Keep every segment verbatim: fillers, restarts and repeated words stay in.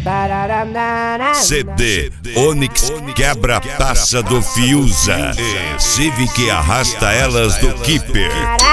C D Onix quebra taça do Fiuza e Civic arrasta elas do Keeper.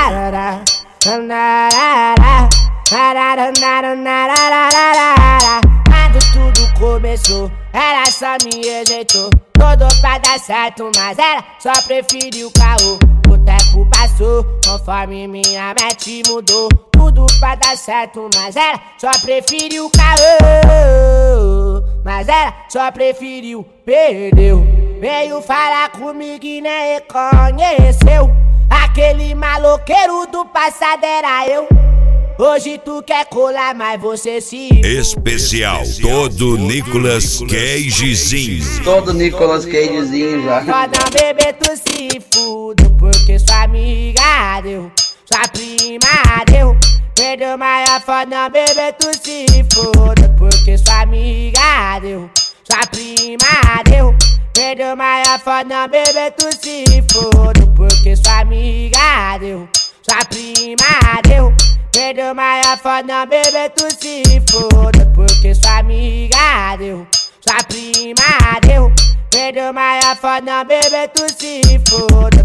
Quando tudo começou, ela só me rejeitou. Todo pra dar certo, mas ela só preferiu o caô. O tempo passou, conforme minha mente mudou. Tudo pra dar certo, mas ela só preferiu o caô. Mas ela só preferiu, perdeu. Veio falar comigo e nem reconheceu. Aquele maloqueiro do passado era eu. Hoje tu quer colar, mas você se... Especial, todo Nicolas Cagezinho. Todo Nicolas Cagezinho já. Foda bebê, tu se fuda, porque sua amiga deu, sua prima deu. Perdeu maior, foda bebê, tu se fuda, porque sua amiga deu, sua prima deu. Perdeu maior, foda bebê, tu se fuda, porque sua amiga deu, sua prima deu. Perdeu maior, foda bebê, tu se foda, porque sua amiga deu, sua prima deu. Perdeu maior, foda bebê, tu se foda.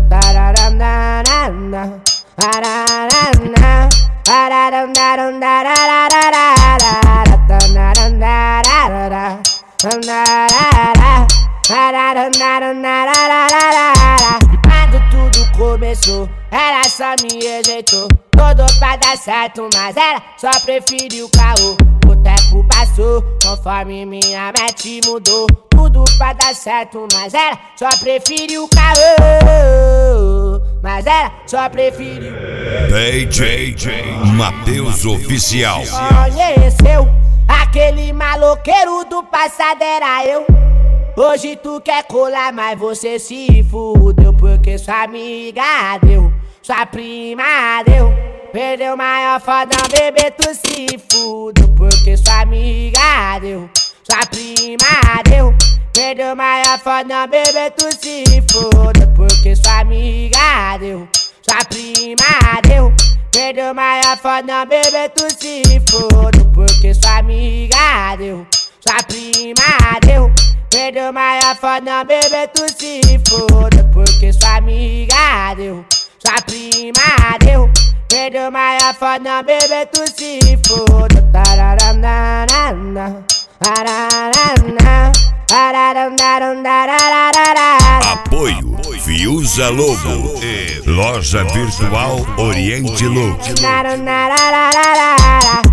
Quando tudo começou, ela só me rejeitou. Todo pra dar certo, mas ela só preferiu o caô. O tempo passou, conforme minha mente mudou. Tudo pra dar certo, mas ela só preferiu o caô. Mas ela só preferiu D J Matheus Oficial. Conheceu aquele maloqueiro do passado era eu. Hoje tu quer colar, mas você se fudeu, porque sua amiga deu, sua prima deu. Perdeu maior, foda bebê, tu se fudeu, porque sua amiga deu, sua prima deu. Perdeu maior, foda bebê, tu se fudeu, porque sua amiga deu, sua prima deu. Perdeu maior, foda bebê, tu se fudeu, porque sua amiga deu, sua prima deu. Perdeu maior, foda bebê, tu se foda, porque sua amiga deu, sua prima deu. Perdeu maior, foda bebê, tu se foda. Apoio Fiuza Logo e Loja Virtual Oriente Logo.